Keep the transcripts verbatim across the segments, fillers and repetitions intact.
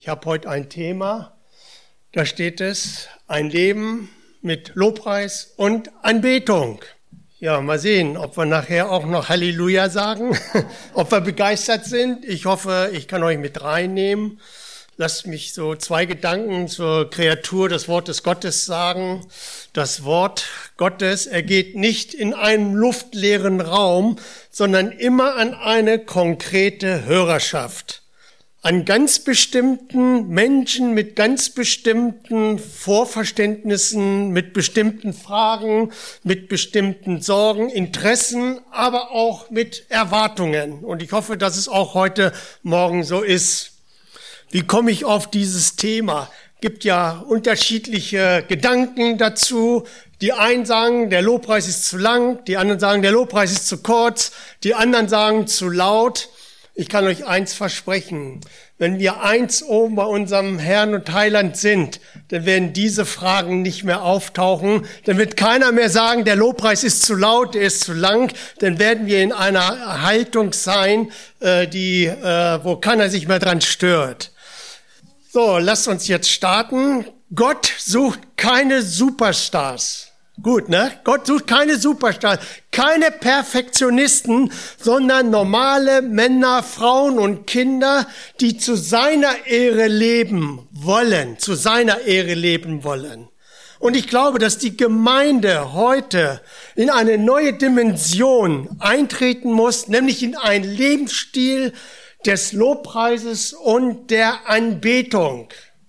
Ich habe heute ein Thema, da steht es, ein Leben mit Lobpreis und Anbetung. Ja, mal sehen, ob wir nachher auch noch Halleluja sagen, ob wir begeistert sind. Ich hoffe, ich kann euch mit reinnehmen. Lasst mich so zwei Gedanken zur Kreatur des Wortes Gottes sagen. Das Wort Gottes ergeht nicht in einem luftleeren Raum, sondern immer an eine konkrete Hörerschaft. An ganz bestimmten Menschen mit ganz bestimmten Vorverständnissen, mit bestimmten Fragen, mit bestimmten Sorgen, Interessen, aber auch mit Erwartungen. Und ich hoffe, dass es auch heute Morgen so ist. Wie komme ich auf dieses Thema? Gibt ja unterschiedliche Gedanken dazu. Die einen sagen, der Lobpreis ist zu lang, die anderen sagen, der Lobpreis ist zu kurz, die anderen sagen zu laut. Ich kann euch eins versprechen, wenn wir eins oben bei unserem Herrn und Heiland sind, dann werden diese Fragen nicht mehr auftauchen. Dann wird keiner mehr sagen, der Lobpreis ist zu laut, der ist zu lang. Dann werden wir in einer Haltung sein, die, wo keiner sich mehr dran stört. So, lasst uns jetzt starten. Gott sucht keine Superstars. Gut, ne? Gott sucht keine Superstars, keine Perfektionisten, sondern normale Männer, Frauen und Kinder, die zu seiner Ehre leben wollen, zu seiner Ehre leben wollen. Und ich glaube, dass die Gemeinde heute in eine neue Dimension eintreten muss, nämlich in einen Lebensstil des Lobpreises und der Anbetung.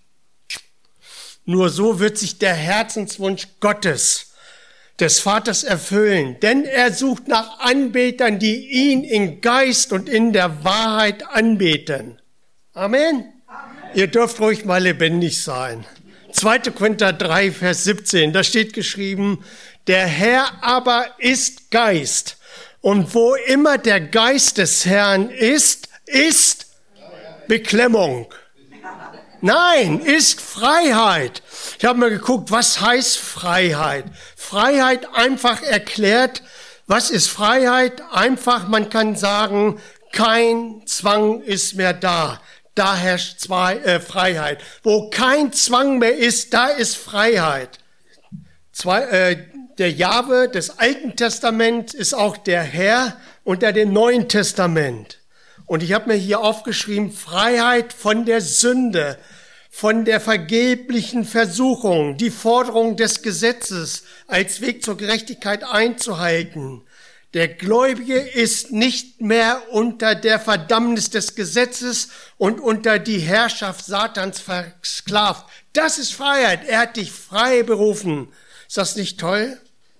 Nur so wird sich der Herzenswunsch Gottes, des Vaters erfüllen, denn er sucht nach Anbetern, die ihn in Geist und in der Wahrheit anbeten. Amen. Amen. Ihr dürft ruhig mal lebendig sein. zweiter Korinther drei, Vers siebzehn, da steht geschrieben, der Herr aber ist Geist, und wo immer der Geist des Herrn ist, ist Beklemmung. Nein, ist Freiheit. Ich habe mal geguckt, was heißt Freiheit? Freiheit einfach erklärt. Was ist Freiheit? Einfach, man kann sagen, kein Zwang ist mehr da. Da herrscht zwei, äh, Freiheit. Wo kein Zwang mehr ist, da ist Freiheit. Zwei, äh, der Jahwe des Alten Testaments ist auch der Herr unter dem Neuen Testament. Und ich habe mir hier aufgeschrieben, Freiheit von der Sünde, von der vergeblichen Versuchung, die Forderung des Gesetzes als Weg zur Gerechtigkeit einzuhalten. Der Gläubige ist nicht mehr unter der Verdammnis des Gesetzes und unter die Herrschaft Satans versklavt. Das ist Freiheit. Er hat dich frei berufen. Ist das nicht toll?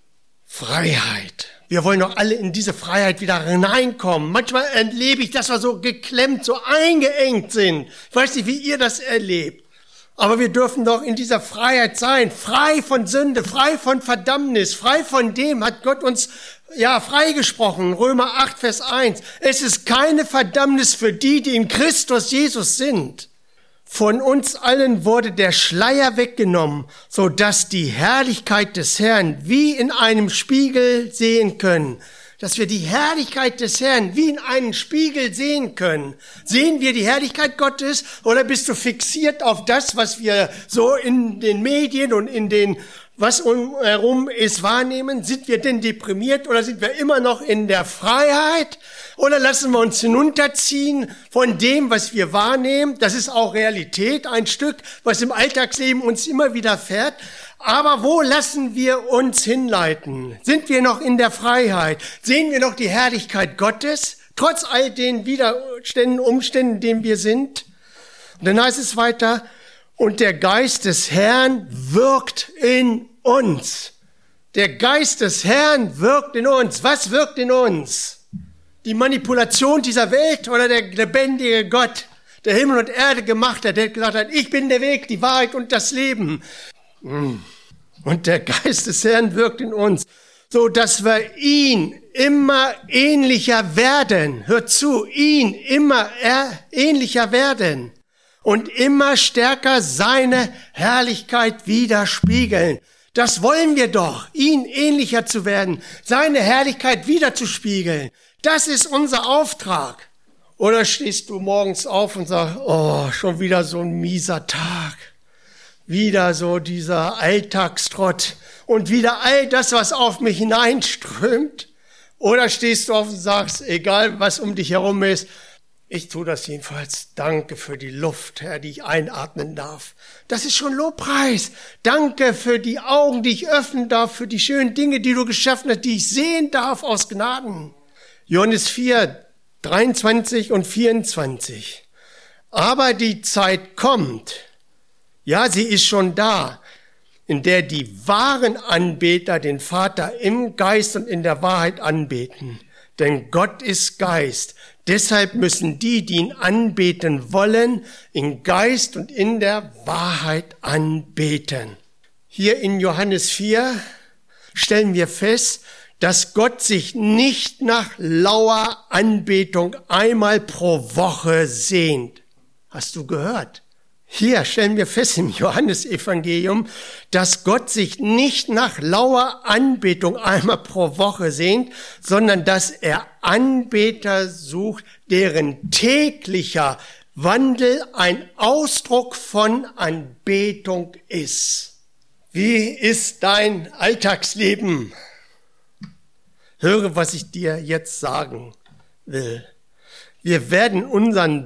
Freiheit. Wir wollen doch alle in diese Freiheit wieder hineinkommen. Manchmal erlebe ich, dass wir so geklemmt, so eingeengt sind. Ich weiß nicht, wie ihr das erlebt. Aber wir dürfen doch in dieser Freiheit sein. Frei von Sünde, frei von Verdammnis, frei von dem hat Gott uns ja freigesprochen. Römer acht, Vers eins. Es ist keine Verdammnis für die, die in Christus Jesus sind. Von uns allen wurde der Schleier weggenommen, so dass die Herrlichkeit des Herrn wie in einem Spiegel sehen können. Dass wir die Herrlichkeit des Herrn wie in einem Spiegel sehen können. Sehen wir die Herrlichkeit Gottes oder bist du fixiert auf das, was wir so in den Medien und in den, was umherum ist, wahrnehmen? Sind wir denn deprimiert oder sind wir immer noch in der Freiheit? Oder lassen wir uns hinunterziehen von dem, was wir wahrnehmen? Das ist auch Realität, ein Stück, was im Alltagsleben uns immer wieder fährt. Aber wo lassen wir uns hinleiten? Sind wir noch in der Freiheit? Sehen wir noch die Herrlichkeit Gottes, trotz all den Widerständen, Umständen, in denen wir sind? Und dann heißt es weiter, und der Geist des Herrn wirkt in uns. Der Geist des Herrn wirkt in uns. Was wirkt in uns? Die Manipulation dieser Welt oder der lebendige Gott, der Himmel und Erde gemacht hat, der gesagt hat, ich bin der Weg, die Wahrheit und das Leben. Und der Geist des Herrn wirkt in uns, so dass wir ihn immer ähnlicher werden. Hört zu, ihn immer ähnlicher werden und immer stärker seine Herrlichkeit widerspiegeln. Das wollen wir doch, ihn ähnlicher zu werden, seine Herrlichkeit widerzuspiegeln. Das ist unser Auftrag. Oder stehst du morgens auf und sagst, oh, schon wieder so ein mieser Tag. Wieder so dieser Alltagstrott und wieder all das, was auf mich hineinströmt. Oder stehst du auf und sagst, egal was um dich herum ist, ich tue das jedenfalls. Danke für die Luft, Herr, die ich einatmen darf. Das ist schon Lobpreis. Danke für die Augen, die ich öffnen darf, für die schönen Dinge, die du geschaffen hast, die ich sehen darf aus Gnaden. Johannes vier, dreiundzwanzig und vierundzwanzig. Aber die Zeit kommt, ja, sie ist schon da, in der die wahren Anbeter den Vater im Geist und in der Wahrheit anbeten. Denn Gott ist Geist. Deshalb müssen die, die ihn anbeten wollen, in Geist und in der Wahrheit anbeten. Hier in Johannes vier stellen wir fest, dass Gott sich nicht nach lauer Anbetung einmal pro Woche sehnt. Hast du gehört? Hier stellen wir fest im Johannesevangelium, dass Gott sich nicht nach lauer Anbetung einmal pro Woche sehnt, sondern dass er Anbeter sucht, deren täglicher Wandel ein Ausdruck von Anbetung ist. Wie ist dein Alltagsleben? Höre, was ich dir jetzt sagen will. Wir werden unseren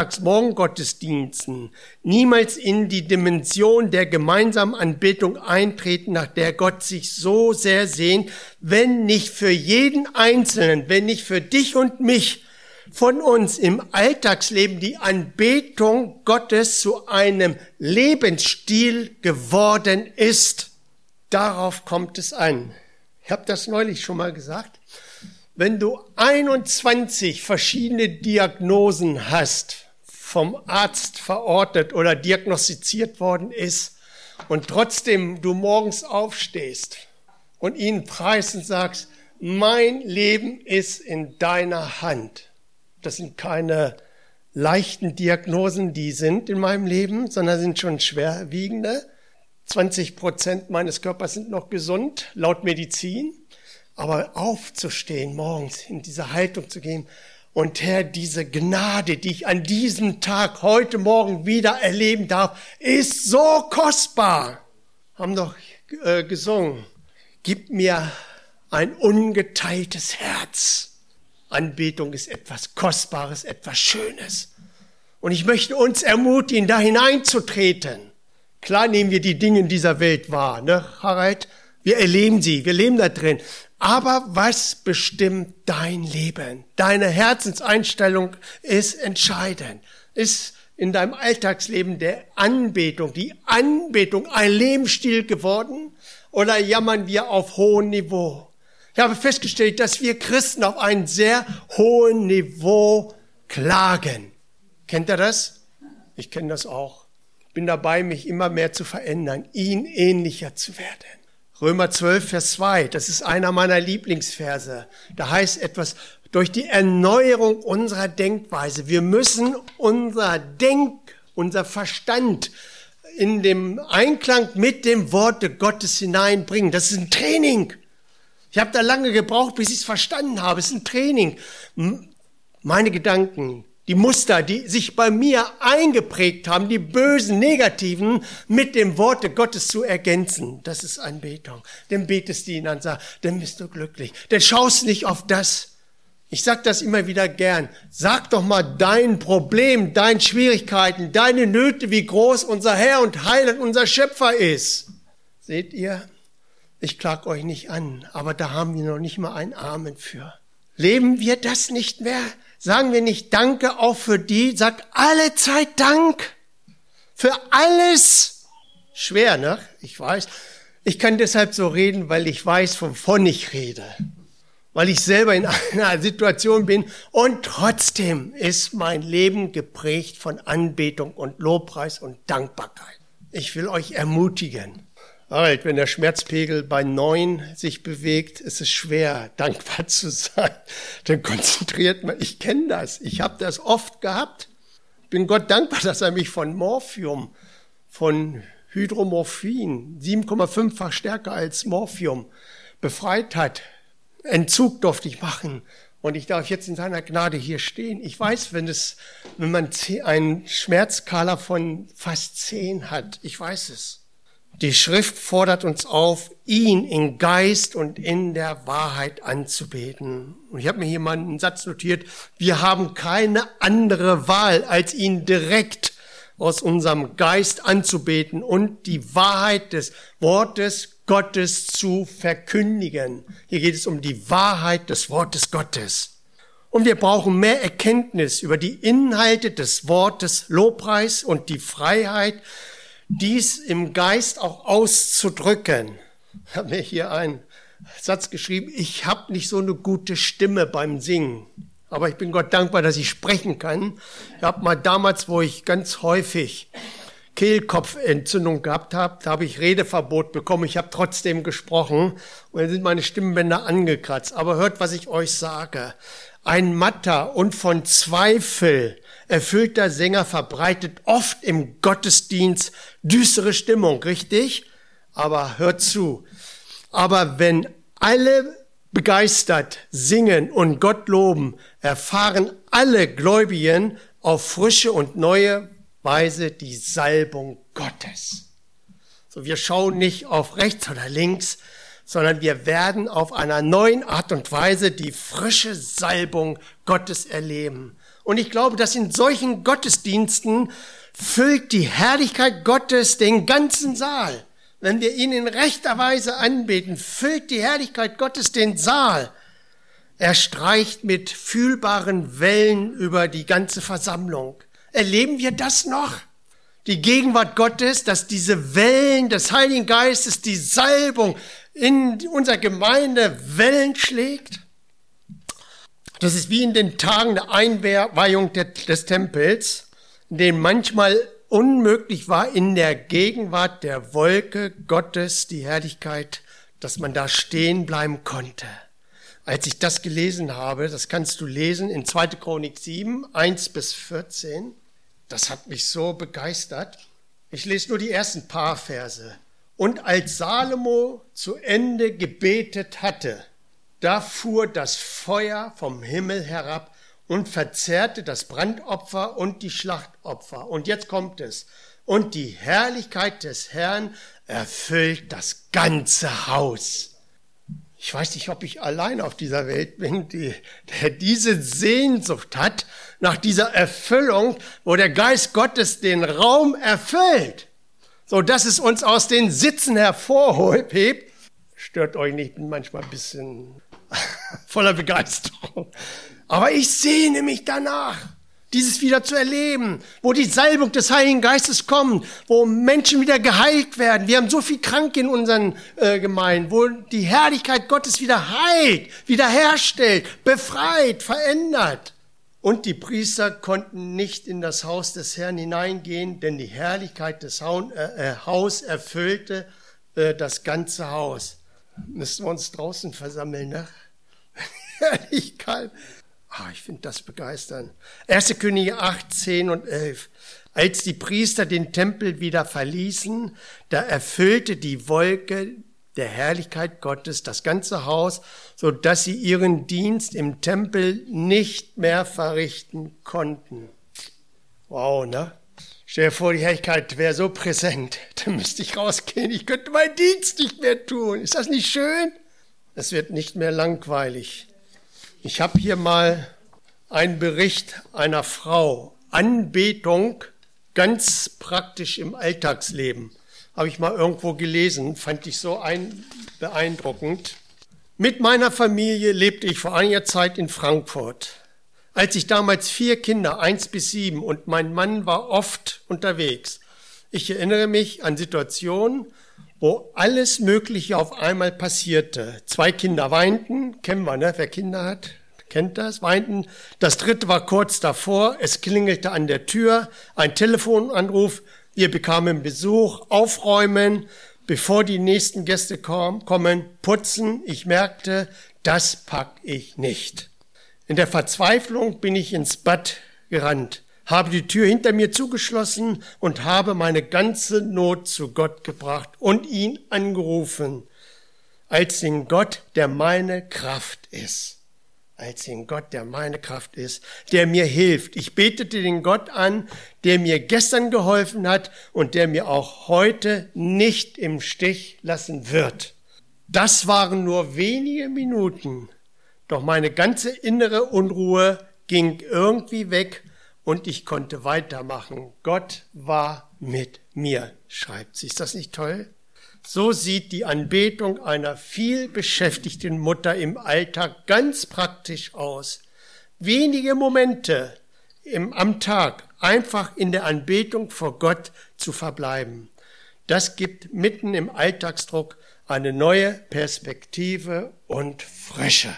Sonntagsmorgengottesdiensten niemals in die Dimension der gemeinsamen Anbetung eintreten, nach der Gott sich so sehr sehnt, wenn nicht für jeden Einzelnen, wenn nicht für dich und mich von uns im Alltagsleben die Anbetung Gottes zu einem Lebensstil geworden ist. Darauf kommt es an. Ich habe das neulich schon mal gesagt. Wenn du einundzwanzig verschiedene Diagnosen hast, vom Arzt verordnet oder diagnostiziert worden ist und trotzdem du morgens aufstehst und ihn preist und sagst, mein Leben ist in deiner Hand. Das sind keine leichten Diagnosen, die sind in meinem Leben, sondern sind schon schwerwiegende. zwanzig Prozent meines Körpers sind noch gesund, laut Medizin. Aber aufzustehen morgens, in diese Haltung zu gehen und Herr, diese Gnade, die ich an diesem Tag, heute Morgen wieder erleben darf, ist so kostbar. Haben doch äh, gesungen. Gib mir ein ungeteiltes Herz. Anbetung ist etwas Kostbares, etwas Schönes. Und ich möchte uns ermutigen, da hineinzutreten. Klar nehmen wir die Dinge in dieser Welt wahr, ne, Harald? Wir erleben sie, wir leben da drin. Aber was bestimmt dein Leben? Deine Herzenseinstellung ist entscheidend. Ist in deinem Alltagsleben der Anbetung, die Anbetung ein Lebensstil geworden? Oder jammern wir auf hohem Niveau? Ich habe festgestellt, dass wir Christen auf einem sehr hohen Niveau klagen. Kennt ihr das? Ich kenne das auch. Ich bin dabei, mich immer mehr zu verändern, ihm ähnlicher zu werden. Römer zwölf, Vers zwei, das ist einer meiner Lieblingsverse. Da heißt etwas, durch die Erneuerung unserer Denkweise. Wir müssen unser Denk, unser Verstand in dem Einklang mit dem Worte Gottes hineinbringen. Das ist ein Training. Ich habe da lange gebraucht, bis ich es verstanden habe. Es ist ein Training. Meine Gedanken, die Muster, die sich bei mir eingeprägt haben, die bösen, negativen, mit dem Worte Gottes zu ergänzen. Das ist Anbetung. Dann betest du ihn an, sag, dann bist du glücklich. Dann schaust nicht auf das. Ich sag das immer wieder gern. Sag doch mal dein Problem, deine Schwierigkeiten, deine Nöte, wie groß unser Herr und Heiland, unser Schöpfer ist. Seht ihr? Ich klag euch nicht an, aber da haben wir noch nicht mal einen Amen für. Leben wir das nicht mehr? Sagen wir nicht Danke auch für die? Sag alle Zeit Dank. Für alles. Schwer, ne? Ich weiß. Ich kann deshalb so reden, weil ich weiß, wovon ich rede. Weil ich selber in einer Situation bin und trotzdem ist mein Leben geprägt von Anbetung und Lobpreis und Dankbarkeit. Ich will euch ermutigen. Halt, wenn der Schmerzpegel bei neun sich bewegt, ist es schwer, dankbar zu sein. Dann konzentriert man, ich kenne das, ich habe das oft gehabt. Ich bin Gott dankbar, dass er mich von Morphium, von Hydromorphin, sieben Komma fünffach stärker als Morphium, befreit hat. Entzug durfte ich machen Und ich darf jetzt in seiner Gnade hier stehen. Ich weiß, wenn es, wenn man einen Schmerzskala von fast zehn hat, ich weiß es. Die Schrift fordert uns auf, ihn in Geist und in der Wahrheit anzubeten. Und ich habe mir hier mal einen Satz notiert. Wir haben keine andere Wahl, als ihn direkt aus unserem Geist anzubeten und die Wahrheit des Wortes Gottes zu verkündigen. Hier geht es um die Wahrheit des Wortes Gottes. Und wir brauchen mehr Erkenntnis über die Inhalte des Wortes Lobpreis und die Freiheit, dies im Geist auch auszudrücken. Ich habe mir hier einen Satz geschrieben, ich habe nicht so eine gute Stimme beim Singen, aber ich bin Gott dankbar, dass ich sprechen kann. Ich habe mal damals, wo ich ganz häufig Kehlkopfentzündung gehabt habe, da habe ich Redeverbot bekommen. Ich habe trotzdem gesprochen und dann sind meine Stimmbänder angekratzt. Aber hört, was ich euch sage. Ein matter und von Zweifel erfüllter Sänger verbreitet oft im Gottesdienst düstere Stimmung, richtig? Aber hört zu. Aber wenn alle begeistert singen und Gott loben, erfahren alle Gläubigen auf frische und neue Weise die Salbung Gottes. So, wir schauen nicht auf rechts oder links, sondern wir werden auf einer neuen Art und Weise die frische Salbung Gottes erleben. Und ich glaube, dass in solchen Gottesdiensten füllt die Herrlichkeit Gottes den ganzen Saal. Wenn wir ihn in rechter Weise anbeten, füllt die Herrlichkeit Gottes den Saal. Er streicht mit fühlbaren Wellen über die ganze Versammlung. Erleben wir das noch? Die Gegenwart Gottes, dass diese Wellen des Heiligen Geistes, die Salbung in unserer Gemeinde Wellen schlägt? Das ist wie in den Tagen der Einweihung des Tempels, in denen manchmal unmöglich war, in der Gegenwart der Wolke Gottes, die Herrlichkeit, dass man da stehen bleiben konnte. Als ich das gelesen habe, das kannst du lesen in zweiter Chronik sieben, eins bis vierzehn, das hat mich so begeistert. Ich lese nur die ersten paar Verse. Und als Salomo zu Ende gebetet hatte, da fuhr das Feuer vom Himmel herab und verzehrte das Brandopfer und die Schlachtopfer. Und jetzt kommt es. Und die Herrlichkeit des Herrn erfüllt das ganze Haus. Ich weiß nicht, ob ich allein auf dieser Welt bin, die, der diese Sehnsucht hat nach dieser Erfüllung, wo der Geist Gottes den Raum erfüllt, so dass es uns aus den Sitzen hervorhebt. Stört euch nicht, bin manchmal ein bisschen voller Begeisterung. Aber ich sehne mich danach, dieses wieder zu erleben, wo die Salbung des Heiligen Geistes kommt, wo Menschen wieder geheilt werden. Wir haben so viel Kranke in unseren äh, Gemeinden, wo die Herrlichkeit Gottes wieder heilt, wiederherstellt, befreit, verändert. Und die Priester konnten nicht in das Haus des Herrn hineingehen, denn die Herrlichkeit des Haus, äh, äh, Haus erfüllte äh, das ganze Haus. Müssen wir uns draußen versammeln, ne? Herrlichkeit. Ah, ich finde das begeisternd. erster Könige acht, zehn und elf. Als die Priester den Tempel wieder verließen, da erfüllte die Wolke der Herrlichkeit Gottes das ganze Haus, so dass sie ihren Dienst im Tempel nicht mehr verrichten konnten. Wow, ne? Stell dir vor, die Herrlichkeit wäre so präsent, dann müsste ich rausgehen, ich könnte meinen Dienst nicht mehr tun. Ist das nicht schön? Es wird nicht mehr langweilig. Ich habe hier mal einen Bericht einer Frau. Anbetung ganz praktisch im Alltagsleben. Habe ich mal irgendwo gelesen, fand ich so ein, beeindruckend. Mit meiner Familie lebte ich vor einiger Zeit in Frankfurt. Als ich damals vier Kinder, eins bis sieben, und mein Mann war oft unterwegs. Ich erinnere mich an Situationen, wo alles Mögliche auf einmal passierte. Zwei Kinder weinten, kennen wir, ne? Wer Kinder hat, kennt das, weinten. Das dritte war kurz davor, es klingelte an der Tür, ein Telefonanruf, wir bekamen Besuch, aufräumen, bevor die nächsten Gäste kommen, putzen. Ich merkte, das pack ich nicht. In der Verzweiflung bin ich ins Bad gerannt, habe die Tür hinter mir zugeschlossen und habe meine ganze Not zu Gott gebracht und ihn angerufen, als den Gott, der meine Kraft ist. als den Gott, der meine Kraft ist, der mir hilft. Ich betete den Gott an, der mir gestern geholfen hat und der mir auch heute nicht im Stich lassen wird. Das waren nur wenige Minuten, doch meine ganze innere Unruhe ging irgendwie weg und ich konnte weitermachen. Gott war mit mir, schreibt sie. Ist das nicht toll? So sieht die Anbetung einer viel beschäftigten Mutter im Alltag ganz praktisch aus. Wenige Momente im, am Tag einfach in der Anbetung vor Gott zu verbleiben. Das gibt mitten im Alltagsdruck eine neue Perspektive und Frische.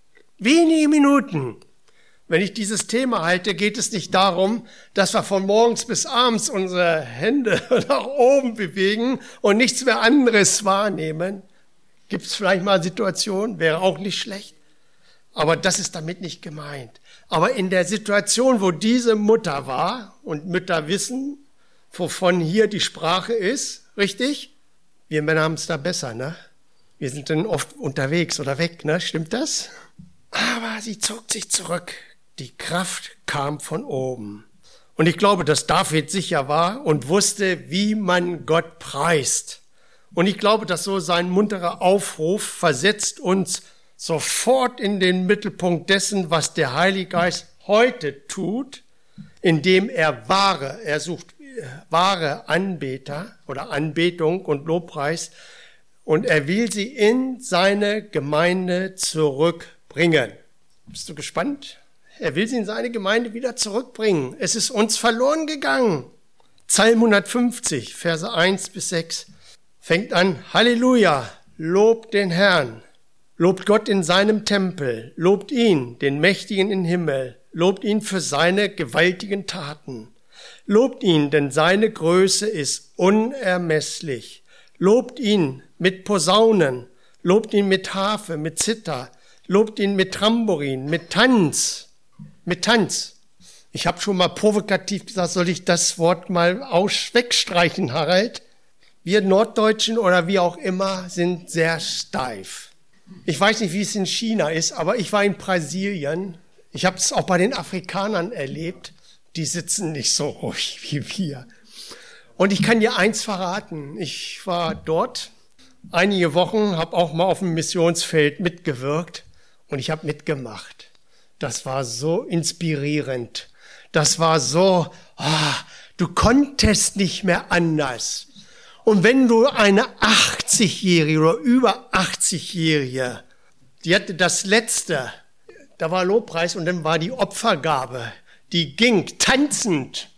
Wenige Minuten. Wenn ich dieses Thema halte, geht es nicht darum, dass wir von morgens bis abends unsere Hände nach oben bewegen und nichts mehr anderes wahrnehmen. Gibt es vielleicht mal Situationen, wäre auch nicht schlecht. Aber das ist damit nicht gemeint. Aber in der Situation, wo diese Mutter war, und Mütter wissen, wovon hier die Sprache ist, richtig? Wir Männer haben es da besser, ne? Wir sind dann oft unterwegs oder weg, ne? Stimmt das? Aber sie zog sich zurück. Die Kraft kam von oben. Und ich glaube, dass David sicher war und wusste, wie man Gott preist. Und ich glaube, dass so sein munterer Aufruf versetzt uns sofort in den Mittelpunkt dessen, was der Heilige Geist heute tut, indem er wahre, er sucht wahre Anbeter oder Anbetung und Lobpreis und er will sie in seine Gemeinde zurückbringen. Bist du gespannt? Er will sie in seine Gemeinde wieder zurückbringen. Es ist uns verloren gegangen. Psalm hundertfünfzig, Verse eins bis sechs fängt an, Halleluja, lobt den Herrn, lobt Gott in seinem Tempel, lobt ihn, den Mächtigen im Himmel, lobt ihn für seine gewaltigen Taten. Lobt ihn, denn seine Größe ist unermesslich. Lobt ihn mit Posaunen, lobt ihn mit Harfe, mit Zither, lobt ihn mit Tambourin, mit Tanz. Mit Tanz. Ich habe schon mal provokativ gesagt, soll ich das Wort mal aus wegstreichen, Harald? Wir Norddeutschen oder wie auch immer sind sehr steif. Ich weiß nicht, wie es in China ist, aber ich war in Brasilien. Ich habe es auch bei den Afrikanern erlebt. Die sitzen nicht so ruhig wie wir. Und ich kann dir eins verraten. Ich war dort einige Wochen, habe auch mal auf dem Missionsfeld mitgewirkt und ich habe mitgemacht. Das war so inspirierend. Das war so, oh, du konntest nicht mehr anders. Und wenn du eine achtzigjährige oder über achtzigjährige, die hatte das Letzte, da war Lobpreis und dann war die Opfergabe, die ging tanzend.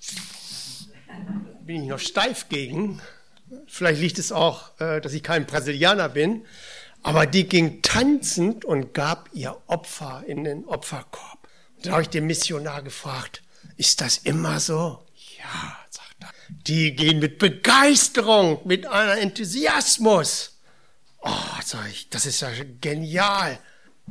Bin ich noch steif gegen. Vielleicht liegt es auch, dass ich kein Brasilianer bin. Aber die ging tanzend und gab ihr Opfer in den Opferkorb. Und da habe ich den Missionar gefragt, ist das immer so? Ja, sagt er. Die gehen mit Begeisterung, mit einem Enthusiasmus. Oh, sag ich, das ist ja genial.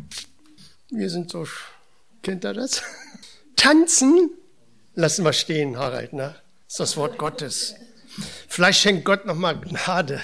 Wir sind so, kennt ihr das? Tanzen, lassen wir stehen, Harald, ne? Das ist das Wort Gottes. Vielleicht schenkt Gott nochmal Gnade.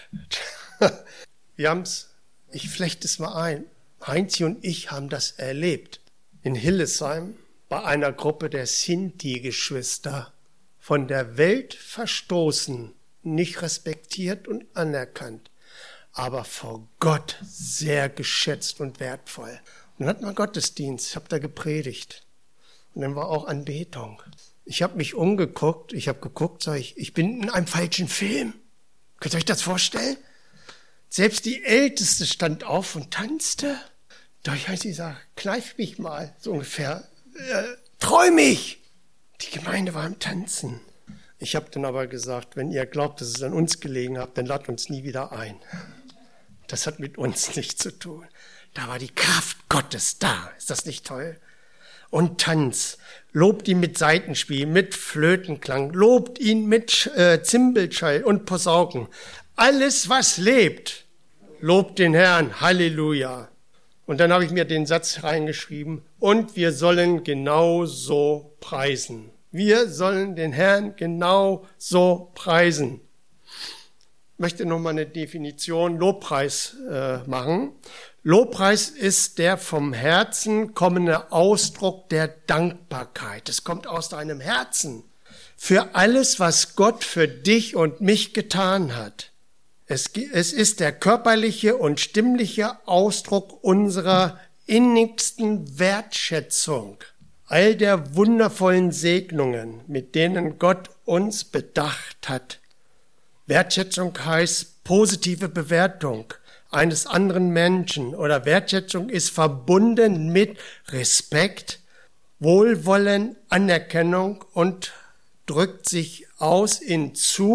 Wir haben's. Ich flechte es mal ein. Heinzi und ich haben das erlebt. In Hillesheim bei einer Gruppe der Sinti-Geschwister. Von der Welt verstoßen, nicht respektiert und anerkannt. Aber vor Gott sehr geschätzt und wertvoll. Und dann hat man Gottesdienst. Ich habe da gepredigt. Und dann war auch Anbetung. Ich habe mich umgeguckt. Ich habe geguckt, sag ich, ich bin in einem falschen Film. Könnt ihr euch das vorstellen? Selbst die Älteste stand auf und tanzte. Da habe ich gesagt, kneif mich mal, so ungefähr. Äh, träum ich! Die Gemeinde war am Tanzen. Ich habe dann aber gesagt, wenn ihr glaubt, dass es an uns gelegen habt, dann ladet uns nie wieder ein. Das hat mit uns nichts zu tun. Da war die Kraft Gottes da. Ist das nicht toll? Und Tanz. Lobt ihn mit Saitenspiel, mit Flötenklang. Lobt ihn mit äh, Zimbelschall und Posauken. Alles, was lebt, lobt den Herrn. Halleluja. Und dann habe ich mir den Satz reingeschrieben. Und wir sollen genau so preisen. Wir sollen den Herrn genau so preisen. Ich möchte nochmal eine Definition Lobpreis äh, machen. Lobpreis ist der vom Herzen kommende Ausdruck der Dankbarkeit. Es kommt aus deinem Herzen für alles, was Gott für dich und mich getan hat. Es, es ist der körperliche und stimmliche Ausdruck unserer innigsten Wertschätzung, all der wundervollen Segnungen, mit denen Gott uns bedacht hat. Wertschätzung heißt positive Bewertung eines anderen Menschen oder Wertschätzung ist verbunden mit Respekt, Wohlwollen, Anerkennung und drückt sich aus in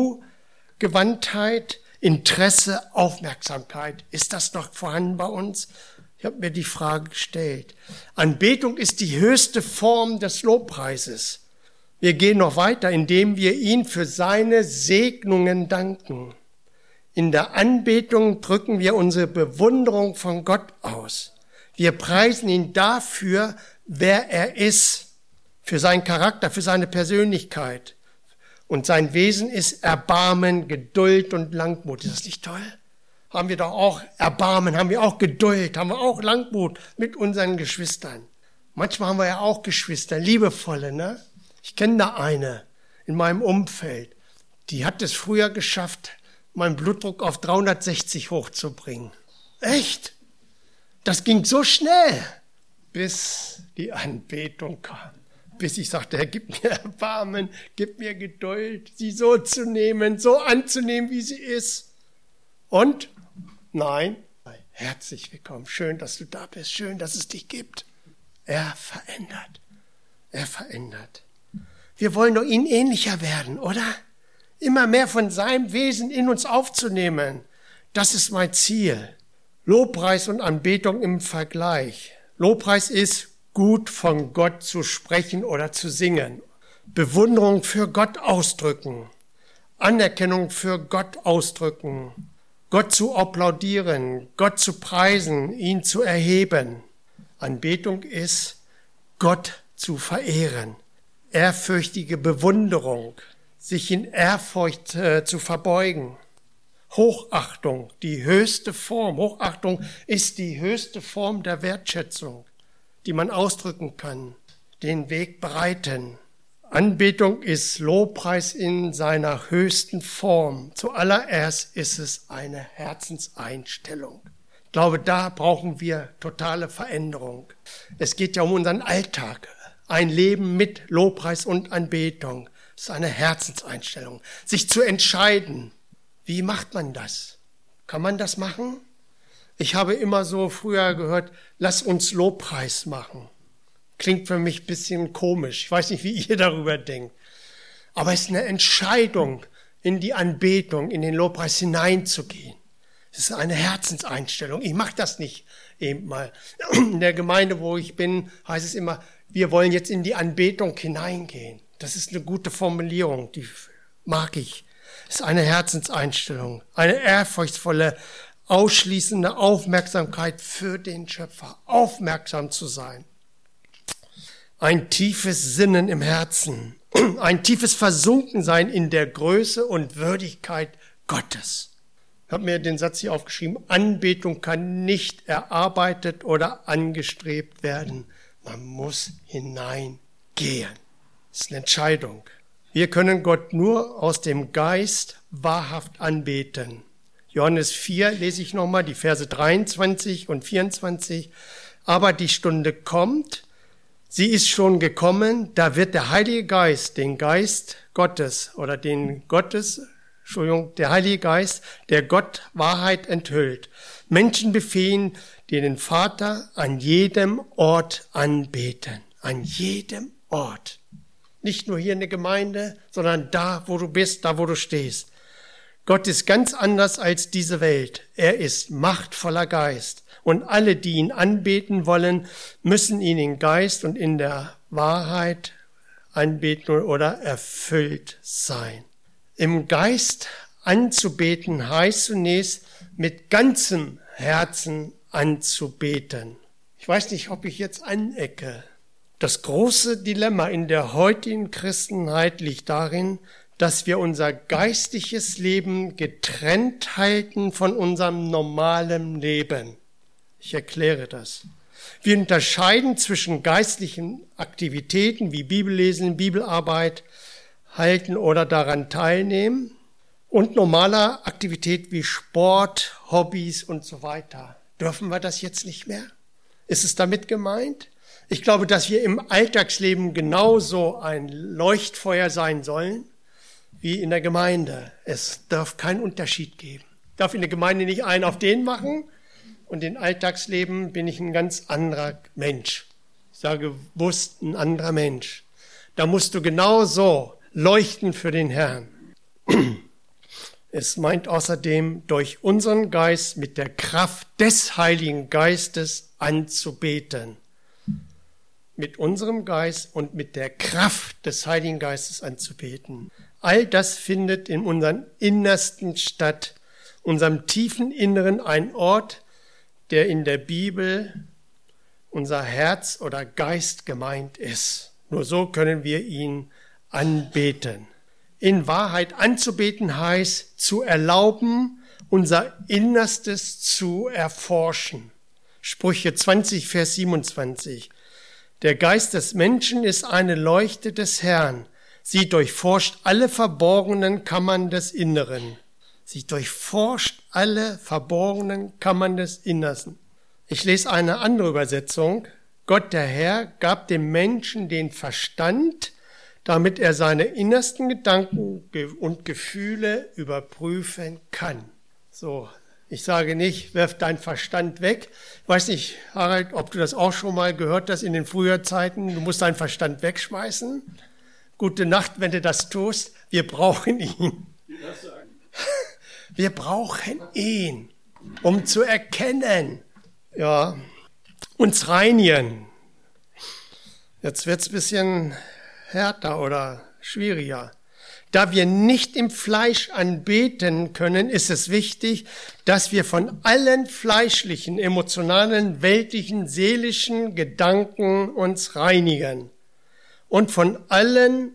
Zugewandtheit, Interesse, Aufmerksamkeit. Ist das noch vorhanden bei uns? Ich habe mir die Frage gestellt. Anbetung ist die höchste Form des Lobpreises. Wir gehen noch weiter, indem wir ihn für seine Segnungen danken. In der Anbetung drücken wir unsere Bewunderung von Gott aus. Wir preisen ihn dafür, wer er ist, für seinen Charakter, für seine Persönlichkeit. Und sein Wesen ist Erbarmen, Geduld und Langmut. Ist das nicht toll? Haben wir doch auch Erbarmen, haben wir auch Geduld, haben wir auch Langmut mit unseren Geschwistern. Manchmal haben wir ja auch Geschwister, liebevolle, ne? Ich kenne da eine in meinem Umfeld, die hat es früher geschafft, meinen Blutdruck auf dreihundertsechzig hochzubringen. Echt? Das ging so schnell, bis die Anbetung kam. Bis ich sagte, Herr, gib mir Erbarmen, gib mir Geduld, sie so zu nehmen, so anzunehmen, wie sie ist. Und? Nein. Herzlich willkommen. Schön, dass du da bist. Schön, dass es dich gibt. Er verändert. Er verändert. Wir wollen doch ihm ähnlicher werden, oder? Immer mehr von seinem Wesen in uns aufzunehmen. Das ist mein Ziel. Lobpreis und Anbetung im Vergleich. Lobpreis ist gut von Gott zu sprechen oder zu singen. Bewunderung für Gott ausdrücken. Anerkennung für Gott ausdrücken. Gott zu applaudieren, Gott zu preisen, ihn zu erheben. Anbetung ist Gott zu verehren. Ehrfürchtige Bewunderung. Sich in Ehrfurcht äh, zu verbeugen. Hochachtung, die höchste Form. Hochachtung ist die höchste Form der Wertschätzung, die man ausdrücken kann. Den Weg bereiten. Anbetung ist Lobpreis in seiner höchsten Form. Zuallererst ist es eine Herzenseinstellung. Ich glaube, da brauchen wir totale Veränderung. Es geht ja um unseren Alltag. Ein Leben mit Lobpreis und Anbetung. Das ist eine Herzenseinstellung. Sich zu entscheiden, wie macht man das? Kann man das machen? Ich habe immer so früher gehört, lass uns Lobpreis machen. Klingt für mich ein bisschen komisch. Ich weiß nicht, wie ihr darüber denkt. Aber es ist eine Entscheidung, in die Anbetung, in den Lobpreis hineinzugehen. Es ist eine Herzenseinstellung. Ich mache das nicht eben mal. In der Gemeinde, wo ich bin, heißt es immer, wir wollen jetzt in die Anbetung hineingehen. Das ist eine gute Formulierung, die mag ich. Es ist eine Herzenseinstellung, eine ehrfurchtsvolle, ausschließende Aufmerksamkeit für den Schöpfer. Aufmerksam zu sein. Ein tiefes Sinnen im Herzen, ein tiefes Versunkensein in der Größe und Würdigkeit Gottes. Ich habe mir den Satz hier aufgeschrieben, Anbetung kann nicht erarbeitet oder angestrebt werden. Man muss hineingehen. Das ist eine Entscheidung. Wir können Gott nur aus dem Geist wahrhaft anbeten. Johannes vier lese ich nochmal, die Verse dreiundzwanzig und vierundzwanzig. Aber die Stunde kommt, sie ist schon gekommen, da wird der Heilige Geist, den Geist Gottes oder den Gottes, Entschuldigung, der Heilige Geist, der Gott Wahrheit enthüllt, Menschen befehlen, die den Vater an jedem Ort anbeten. An jedem Ort. Nicht nur hier in der Gemeinde, sondern da, wo du bist, da, wo du stehst. Gott ist ganz anders als diese Welt. Er ist machtvoller Geist. Und alle, die ihn anbeten wollen, müssen ihn in Geist und in der Wahrheit anbeten oder erfüllt sein. Im Geist anzubeten heißt zunächst mit ganzem Herzen anzubeten. Ich weiß nicht, ob ich jetzt anecke. Das große Dilemma in der heutigen Christenheit liegt darin, dass wir unser geistliches Leben getrennt halten von unserem normalen Leben. Ich erkläre das. Wir unterscheiden zwischen geistlichen Aktivitäten wie Bibellesen, Bibelarbeit, halten oder daran teilnehmen und normaler Aktivität wie Sport, Hobbys und so weiter. Dürfen wir das jetzt nicht mehr? Ist es damit gemeint? Ich glaube, dass wir im Alltagsleben genauso ein Leuchtfeuer sein sollen wie in der Gemeinde. Es darf keinen Unterschied geben. Ich darf in der Gemeinde nicht einen auf den machen und im Alltagsleben bin ich ein ganz anderer Mensch. Ich sage bewusst ein anderer Mensch. Da musst du genauso leuchten für den Herrn. Es meint außerdem, durch unseren Geist mit der Kraft des Heiligen Geistes anzubeten. Mit unserem Geist und mit der Kraft des Heiligen Geistes anzubeten. All das findet in unserem Innersten statt, unserem tiefen Inneren, ein Ort, der in der Bibel unser Herz oder Geist gemeint ist. Nur so können wir ihn anbeten. In Wahrheit anzubeten heißt, zu erlauben, unser Innerstes zu erforschen. Sprüche zwanzig, Vers siebenundzwanzig. Der Geist des Menschen ist eine Leuchte des Herrn. Sie durchforscht alle verborgenen Kammern des Inneren. Sie durchforscht alle verborgenen Kammern des Innersten. Ich lese eine andere Übersetzung. Gott, der Herr, gab dem Menschen den Verstand, damit er seine innersten Gedanken und Gefühle überprüfen kann. So, ich sage nicht, werf deinen Verstand weg. Ich weiß nicht, Harald, ob du das auch schon mal gehört hast in den früheren Zeiten. Du musst deinen Verstand wegschmeißen. Gute Nacht, wenn du das tust. Wir brauchen ihn. Wir brauchen ihn, um zu erkennen, ja, uns reinigen. Jetzt wird's ein bisschen härter oder schwieriger. Da wir nicht im Fleisch anbeten können, ist es wichtig, dass wir von allen fleischlichen, emotionalen, weltlichen, seelischen Gedanken uns reinigen und von allen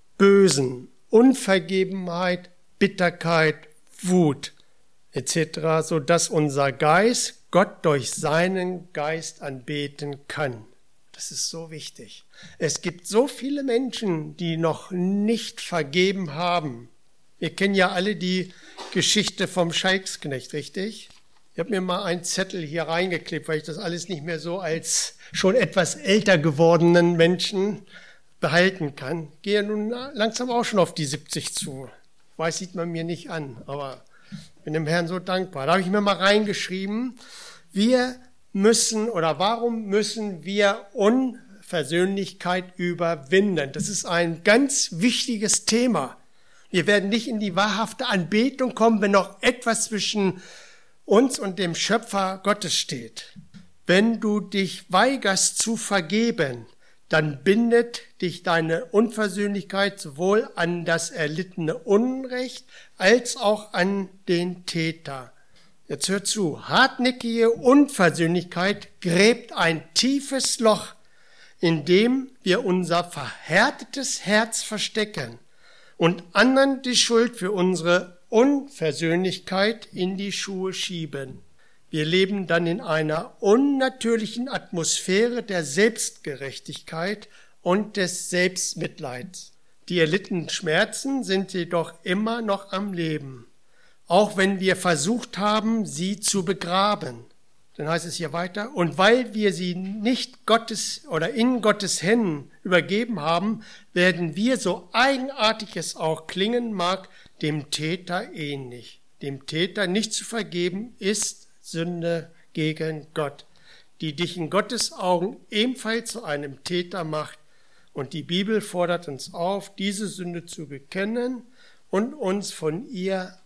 Bösen, Unvergebenheit, Bitterkeit, Wut et cetera, sodass unser Geist Gott durch seinen Geist anbeten kann. Das ist so wichtig. Es gibt so viele Menschen, die noch nicht vergeben haben. Wir kennen ja alle die Geschichte vom Scheiksknecht, richtig? Ich habe mir mal einen Zettel hier reingeklebt, weil ich das alles nicht mehr so als schon etwas älter gewordenen Menschen behalten kann. Gehe nun langsam auch schon auf die siebzig zu. Weiß, sieht man mir nicht an, aber ich bin dem Herrn so dankbar. Da habe ich mir mal reingeschrieben, wir müssen oder warum müssen wir Unversöhnlichkeit überwinden? Das ist ein ganz wichtiges Thema. Wir werden nicht in die wahrhafte Anbetung kommen, wenn noch etwas zwischen uns und dem Schöpfer Gottes steht. Wenn du dich weigerst zu vergeben, dann bindet dich deine Unversöhnlichkeit sowohl an das erlittene Unrecht als auch an den Täter. Jetzt hört zu, hartnäckige Unversöhnlichkeit gräbt ein tiefes Loch, in dem wir unser verhärtetes Herz verstecken und anderen die Schuld für unsere Unversöhnlichkeit in die Schuhe schieben. Wir leben dann in einer unnatürlichen Atmosphäre der Selbstgerechtigkeit und des Selbstmitleids. Die erlittenen Schmerzen sind jedoch immer noch am Leben, auch wenn wir versucht haben, sie zu begraben. Dann heißt es hier weiter, und weil wir sie nicht Gottes oder in Gottes Händen übergeben haben, werden wir, so eigenartig es auch klingen mag, dem Täter ähnlich. Dem Täter nicht zu vergeben ist Sünde gegen Gott, die dich in Gottes Augen ebenfalls zu einem Täter macht. Und die Bibel fordert uns auf, diese Sünde zu bekennen und uns von ihr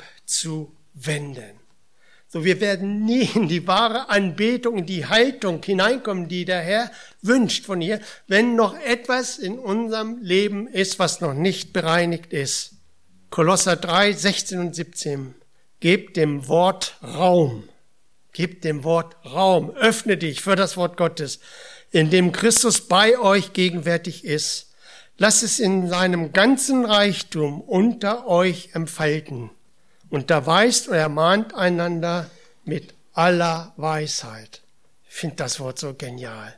abzuwenden. So, wir werden nie in die wahre Anbetung, in die Haltung hineinkommen, die der Herr wünscht von ihr, wenn noch etwas in unserem Leben ist, was noch nicht bereinigt ist. Kolosser drei, sechzehn und siebzehn. Gebt dem Wort Raum. Gebt dem Wort Raum. Öffne dich für das Wort Gottes, in dem Christus bei euch gegenwärtig ist. Lasst es in seinem ganzen Reichtum unter euch entfalten. Unterweist und ermahnt einander mit aller Weisheit. Ich finde das Wort so genial.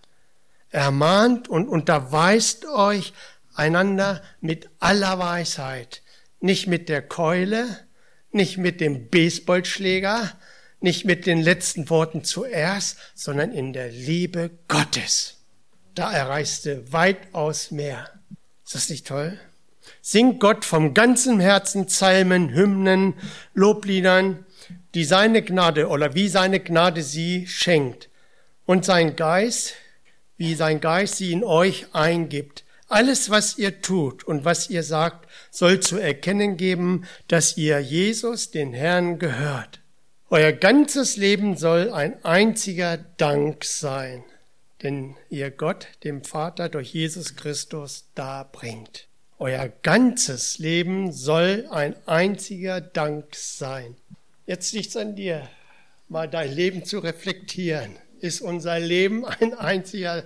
Ermahnt und unterweist euch einander mit aller Weisheit. Nicht mit der Keule, nicht mit dem Baseballschläger, nicht mit den letzten Worten zuerst, sondern in der Liebe Gottes. Da erreichst du weitaus mehr. Ist das nicht toll? Singt Gott vom ganzen Herzen Psalmen, Hymnen, Lobliedern, die seine Gnade oder wie seine Gnade sie schenkt. Und sein Geist, wie sein Geist sie in euch eingibt. Alles, was ihr tut und was ihr sagt, soll zu erkennen geben, dass ihr Jesus, den Herrn, gehört. Euer ganzes Leben soll ein einziger Dank sein, den ihr Gott, dem Vater, durch Jesus Christus darbringt. Euer ganzes Leben soll ein einziger Dank sein. Jetzt liegt es an dir, mal dein Leben zu reflektieren. Ist unser Leben ein einziger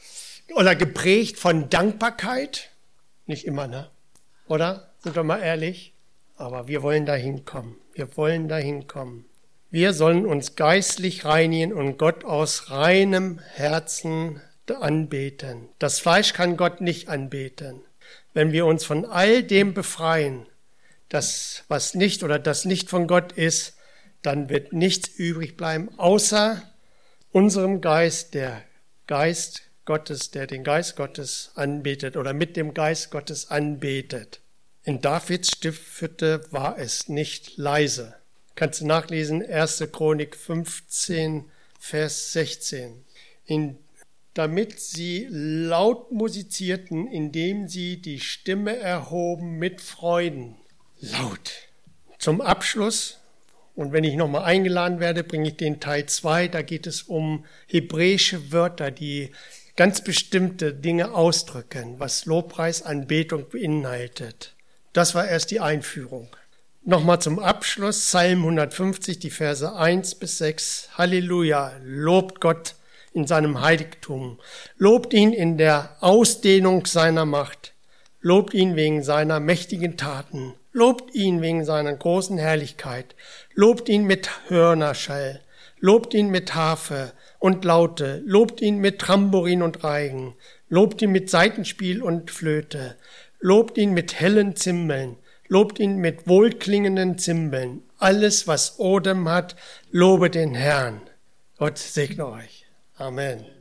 oder geprägt von Dankbarkeit? Nicht immer, ne? Oder? Sind wir mal ehrlich? Aber wir wollen dahin kommen. Wir wollen dahin kommen. Wir sollen uns geistlich reinigen und Gott aus reinem Herzen anbeten. Das Fleisch kann Gott nicht anbeten. Wenn wir uns von all dem befreien, das, was nicht oder das nicht von Gott ist, dann wird nichts übrig bleiben, außer unserem Geist, der Geist Gottes, der den Geist Gottes anbetet oder mit dem Geist Gottes anbetet. In Davids Stiftshütte war es nicht leise. Kannst du nachlesen, erste Chronik fünfzehn, Vers sechzehn. In, damit sie laut musizierten, indem sie die Stimme erhoben mit Freuden. Laut. Zum Abschluss, und wenn ich nochmal eingeladen werde, bringe ich den Teil zwei. Da geht es um hebräische Wörter, die ganz bestimmte Dinge ausdrücken, was Lobpreis, Anbetung beinhaltet. Das war erst die Einführung. Nochmal zum Abschluss, Psalm hundertfünfzig, die Verse eins bis sechs. Halleluja, lobt Gott in seinem Heiligtum. Lobt ihn in der Ausdehnung seiner Macht. Lobt ihn wegen seiner mächtigen Taten. Lobt ihn wegen seiner großen Herrlichkeit. Lobt ihn mit Hörnerschall. Lobt ihn mit Harfe und Laute. Lobt ihn mit Tambourin und Reigen. Lobt ihn mit Saitenspiel und Flöte. Lobt ihn mit hellen Zimbeln. Lobt ihn mit wohlklingenden Zimbeln. Alles, was Odem hat, lobe den Herrn. Gott segne euch. Amen.